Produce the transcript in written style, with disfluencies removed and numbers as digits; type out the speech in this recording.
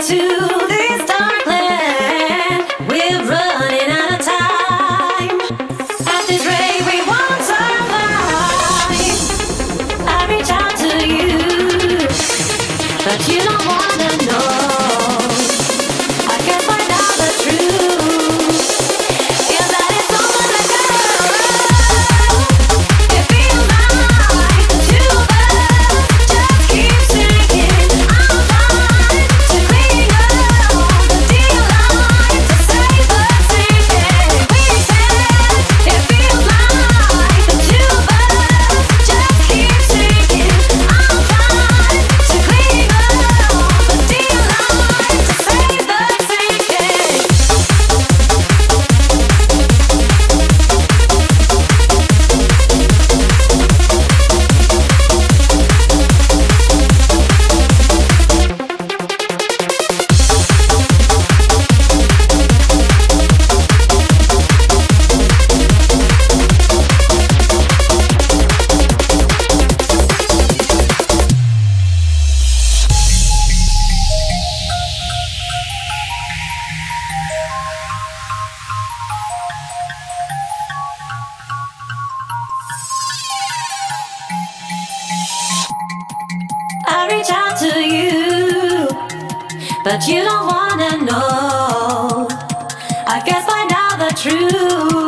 to this dark land. We're running out of time. At this rate, we won't survive. I reach out to you, but you don't wanna know. I can't find out the truth. Is that it's over the girl? It feels like the two of us just keep sinking. I'm trying to clean up the deal line to save us sinking. We said it feels like the two of us just keep sinking. I'm trying to clean up the deal line to save us sinking. I reach out to you, but you don't wanna know. I guess by now the truth.